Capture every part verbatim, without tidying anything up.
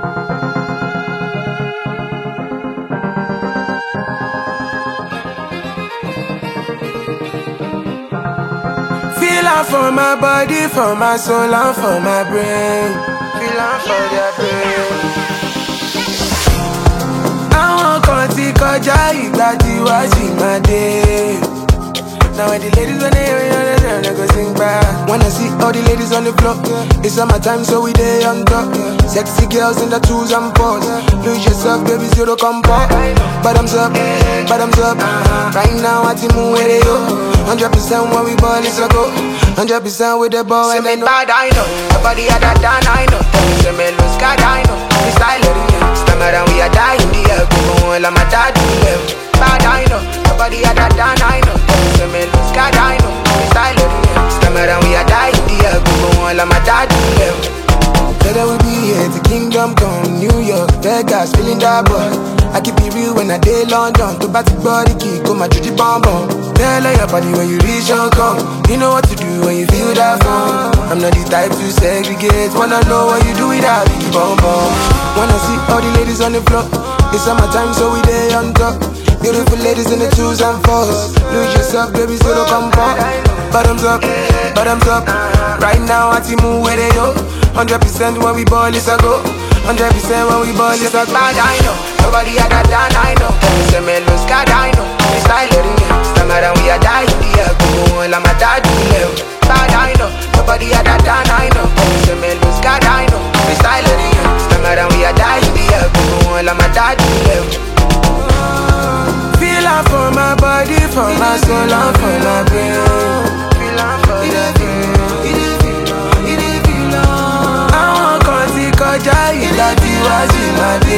Feel am for my body, for my soul and for my brain. Feel am for their brain. Àwọn kan ti kọjá ìgbà tí wá sí máa dé. Now when the ladies when they hear me, they go sing back. Wanna see all the ladies on the floor. It's summertime, so we day on top. Sexy girls in the twos and fours. Lose yourself, baby, zero comfort. Bottoms up, bottoms up. Right now, I think move where they go. Hundred percent when we ball is a go. Hundred percent with the ball and they know. Bad, I know. Nobody had that done, I know. Say me lose God, I know. We style it, yeah. Stammer and we are dying the air. Go on, like my dad, yeah. Bad, I know. Nobody had that done, I know. Say me lose God, I know. We style it, yeah. Stammer and we are dying the air. Go on, like my dad, yeah. Better we be here, the kingdom come. New York, Vegas, feeling that boy. I keep it real when I day London. To back the body kick, go my juju bomb bomb. Tell your body when you reach your come. You know what to do when you feel that fun. I'm not the type to segregate. Wanna know what you do with that big bomb bomb. Wanna see all the ladies on the floor. It's summertime, so we day on top. Beautiful ladies in the twos and fours. Lose yourself, baby, so don't come back. Bottoms up, bottoms up. Right now, I see move where they go. Hundred percent when we ball is a go. Hundred percent when we ball is a go. Bad, I know. Nobody had that done, I know. Say me lose God, I know. We style it, yeah. Stammer and we are dying, yeah. Go on, like my dad, yeah. Bad, I know. Nobody had that done, I know. Say me lose God, I know. We style it, yeah. Stammer and we are dying, yeah. Go on, like my dad, yeah. Feel am for my body, for my soul and for my brain. Feel am for my brain. Àwọn kan ti kọjá ìgbà tí wá sí máa dé.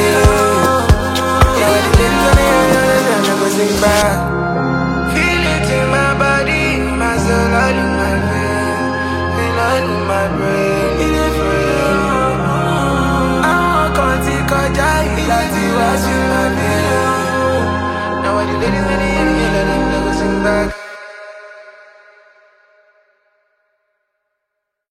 Sing back. Feel it in my body, my soul, all in my brain, feel all in my brain. In a brain. Àwọn kan ti kọjá ìgbà tí wá sí máa dé. Now when the ladies when they hear me, let them go sing back.